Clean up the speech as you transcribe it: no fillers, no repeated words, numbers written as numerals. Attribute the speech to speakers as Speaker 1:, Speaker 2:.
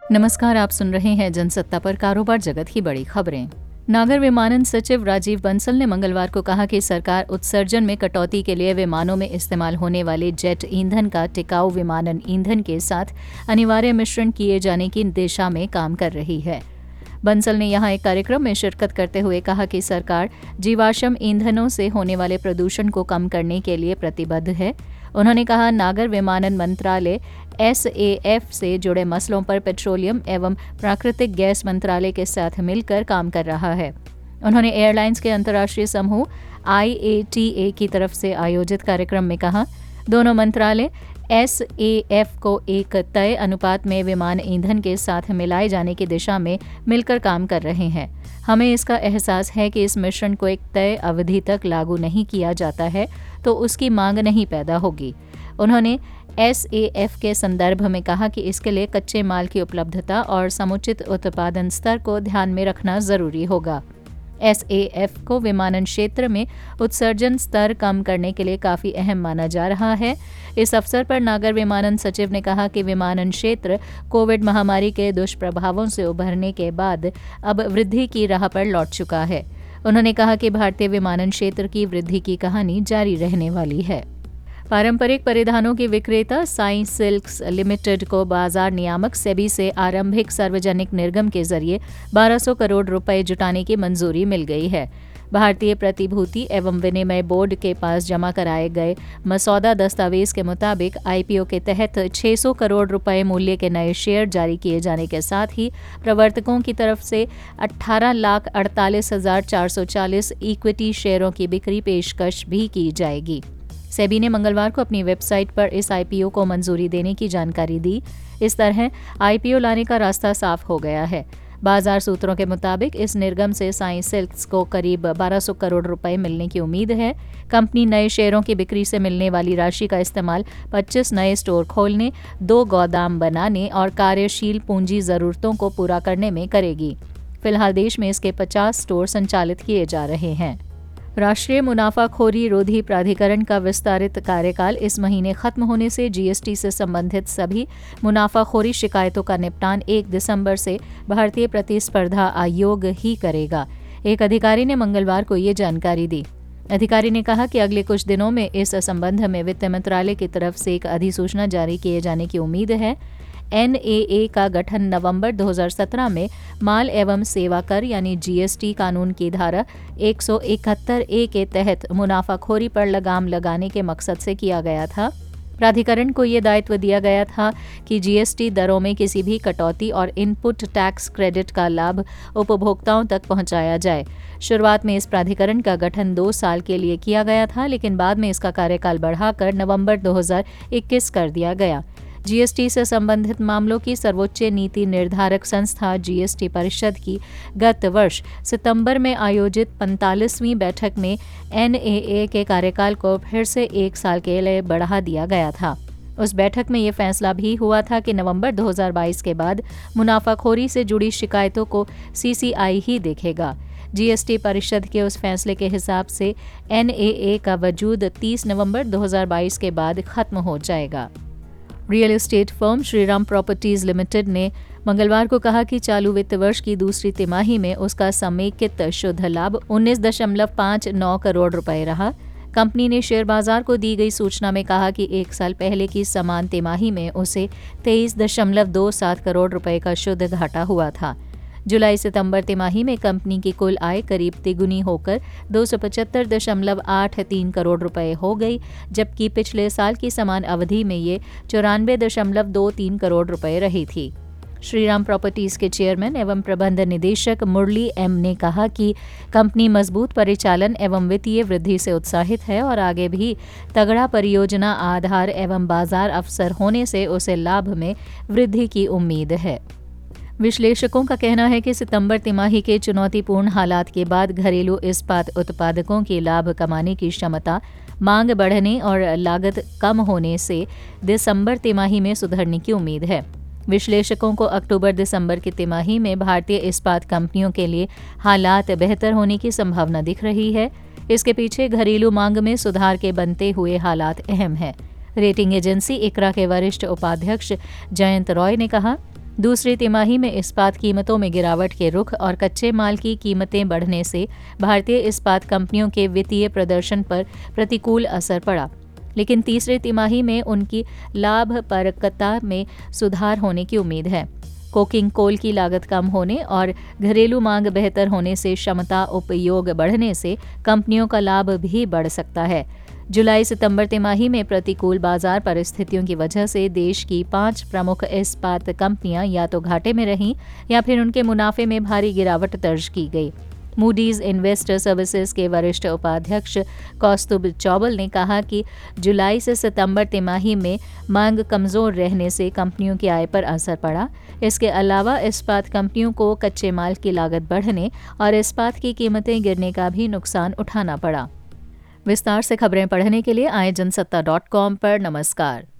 Speaker 1: नमस्कार, आप सुन रहे हैं जनसत्ता पर कारोबार जगत की बड़ी खबरें। नागर विमानन सचिव राजीव बंसल ने मंगलवार को कहा कि सरकार उत्सर्जन में कटौती के लिए विमानों में इस्तेमाल होने वाले जेट ईंधन का टिकाऊ विमानन ईंधन के साथ अनिवार्य मिश्रण किए जाने की दिशा में काम कर रही है। बंसल ने यहां एक कार्यक्रम में शिरकत करते हुए कहा कि सरकार जीवाश्म ईंधनों से होने वाले प्रदूषण को कम करने के लिए प्रतिबद्ध है। उन्होंने कहा, नागर विमानन मंत्रालय SAF से जुड़े मसलों पर पेट्रोलियम एवं प्राकृतिक गैस मंत्रालय के साथ मिलकर काम कर रहा है। उन्होंने एयरलाइंस के अंतर्राष्ट्रीय समूह IATA की तरफ से आयोजित कार्यक्रम में कहा, दोनों मंत्रालय SAF को एक तय अनुपात में विमान ईंधन के साथ मिलाए जाने की दिशा में मिलकर काम कर रहे हैं। हमें इसका एहसास है कि इस मिश्रण को एक तय अवधि तक लागू नहीं किया जाता है तो उसकी मांग नहीं पैदा होगी। उन्होंने SAF के संदर्भ में कहा कि इसके लिए कच्चे माल की उपलब्धता और समुचित उत्पादन स्तर को ध्यान में रखना जरूरी होगा। SAF को विमानन क्षेत्र में उत्सर्जन स्तर कम करने के लिए काफी अहम माना जा रहा है। इस अवसर पर नागर विमानन सचिव ने कहा कि विमानन क्षेत्र कोविड महामारी के दुष्प्रभावों से उभरने के बाद अब वृद्धि की राह पर लौट चुका है। उन्होंने कहा कि भारतीय विमानन क्षेत्र की वृद्धि की कहानी जारी रहने वाली है। पारंपरिक परिधानों की विक्रेता साई सिल्क्स लिमिटेड को बाजार नियामक सेबी से आरंभिक सार्वजनिक निर्गम के जरिए 1200 करोड़ रुपए जुटाने की मंजूरी मिल गई है। भारतीय प्रतिभूति एवं विनिमय बोर्ड के पास जमा कराए गए मसौदा दस्तावेज के मुताबिक IPO के तहत 600 करोड़ रुपए मूल्य के नए शेयर जारी किए जाने के साथ ही प्रवर्तकों की तरफ से 18,48,440 इक्विटी शेयरों की बिक्री पेशकश भी की जाएगी। सेबी ने मंगलवार को अपनी वेबसाइट पर इस IPO को मंजूरी देने की जानकारी दी। इस तरह IPO लाने का रास्ता साफ हो गया है। बाजार सूत्रों के मुताबिक इस निर्गम से साई सिल्क्स को करीब 1200 करोड़ रुपए मिलने की उम्मीद है। कंपनी नए शेयरों की बिक्री से मिलने वाली राशि का इस्तेमाल 25 नए स्टोर खोलने, 2 गोदाम बनाने और कार्यशील पूंजी जरूरतों को पूरा करने में करेगी। फिलहाल देश में इसके 50 स्टोर संचालित किए जा रहे हैं। राष्ट्रीय मुनाफाखोरी रोधी प्राधिकरण का विस्तारित कार्यकाल इस महीने खत्म होने से GST से संबंधित सभी मुनाफाखोरी शिकायतों का निपटान 1 दिसंबर से भारतीय प्रतिस्पर्धा आयोग ही करेगा। एक अधिकारी ने मंगलवार को ये जानकारी दी। अधिकारी ने कहा कि अगले कुछ दिनों में इस संबंध में वित्त मंत्रालय की तरफ से एक अधिसूचना जारी किए जाने की उम्मीद है। NAA का गठन नवंबर 2017 में माल एवं सेवा कर यानी GST कानून की धारा 171A के तहत मुनाफाखोरी पर लगाम लगाने के मकसद से किया गया था। प्राधिकरण को ये दायित्व दिया गया था कि GST दरों में किसी भी कटौती और इनपुट टैक्स क्रेडिट का लाभ उपभोक्ताओं तक पहुंचाया जाए। शुरुआत में इस प्राधिकरण का गठन 2 साल के लिए किया गया था, लेकिन बाद में इसका कार्यकाल बढ़ाकर नवंबर 2021 कर दिया गया। GST से संबंधित मामलों की सर्वोच्च नीति निर्धारक संस्था GST परिषद की गत वर्ष सितंबर में आयोजित 45वीं बैठक में NAA के कार्यकाल को फिर से 1 साल के लिए बढ़ा दिया गया था। उस बैठक में ये फैसला भी हुआ था कि नवंबर 2022 के बाद मुनाफाखोरी से जुड़ी शिकायतों को CCI ही देखेगा। GST परिषद के उस फैसले के हिसाब से NAA का वजूद 30 नवंबर 2022 के बाद खत्म हो जाएगा। Real estate firm Shriram properties limited ने मंगलवार को कहा कि चालू वित्त वर्ष की दूसरी तिमाही में उसका समेकित शुद्ध लाभ 19.59 करोड़ रुपए रहा। कंपनी ने शेयर बाजार को दी गई सूचना में कहा कि 1 साल पहले की समान तिमाही में उसे 23.27 करोड़ रुपए का शुद्ध घाटा हुआ था। जुलाई सितंबर तिमाही में कंपनी की कुल आय करीब तिगुनी होकर 275.83 करोड़ रुपए हो गई, जबकि पिछले साल की समान अवधि में ये 94.23 करोड़ रुपए रही थी। श्रीराम प्रॉपर्टीज के चेयरमैन एवं प्रबंध निदेशक मुरली M ने कहा कि कंपनी मजबूत परिचालन एवं वित्तीय वृद्धि से उत्साहित है और आगे भी तगड़ा परियोजना आधार एवं बाजार अवसर होने से उसे लाभ में वृद्धि की उम्मीद है। विश्लेषकों का कहना है कि सितंबर तिमाही के चुनौतीपूर्ण हालात के बाद घरेलू इस्पात उत्पादकों की लाभ कमाने की क्षमता, मांग बढ़ने और लागत कम होने से दिसंबर तिमाही में सुधरने की उम्मीद है। विश्लेषकों को अक्टूबर-दिसंबर की तिमाही में भारतीय इस्पात कंपनियों के लिए हालात बेहतर होने की संभावना दिख रही है। इसके पीछे घरेलू मांग में सुधार के बनते हुए हालात अहम हैं। रेटिंग एजेंसी इक्रा के वरिष्ठ उपाध्यक्ष जयंत रॉय ने कहा, दूसरी तिमाही में इस्पात कीमतों में गिरावट के रुख और कच्चे माल की कीमतें बढ़ने से भारतीय इस्पात कंपनियों के वित्तीय प्रदर्शन पर प्रतिकूल असर पड़ा, लेकिन तीसरी तिमाही में उनकी लाभप्रदता में सुधार होने की उम्मीद है। कोकिंग कोल की लागत कम होने और घरेलू मांग बेहतर होने से क्षमता उपयोग बढ़ने से कंपनियों का लाभ भी बढ़ सकता है। जुलाई सितंबर तिमाही में प्रतिकूल बाजार परिस्थितियों की वजह से देश की 5 प्रमुख इस्पात कंपनियां या तो घाटे में रहीं या फिर उनके मुनाफे में भारी गिरावट दर्ज की गई। मूडीज इन्वेस्टर सर्विसेज के वरिष्ठ उपाध्यक्ष कौस्तुभ चौबल ने कहा कि जुलाई से सितंबर तिमाही में मांग कमजोर रहने से कंपनियों की आय पर असर पड़ा। इसके अलावा इस्पात कंपनियों को कच्चे माल की लागत बढ़ने और इस्पात की कीमतें गिरने का भी नुकसान उठाना पड़ा। विस्तार से खबरें पढ़ने के लिए आए जनसत्ता.com पर नमस्कार।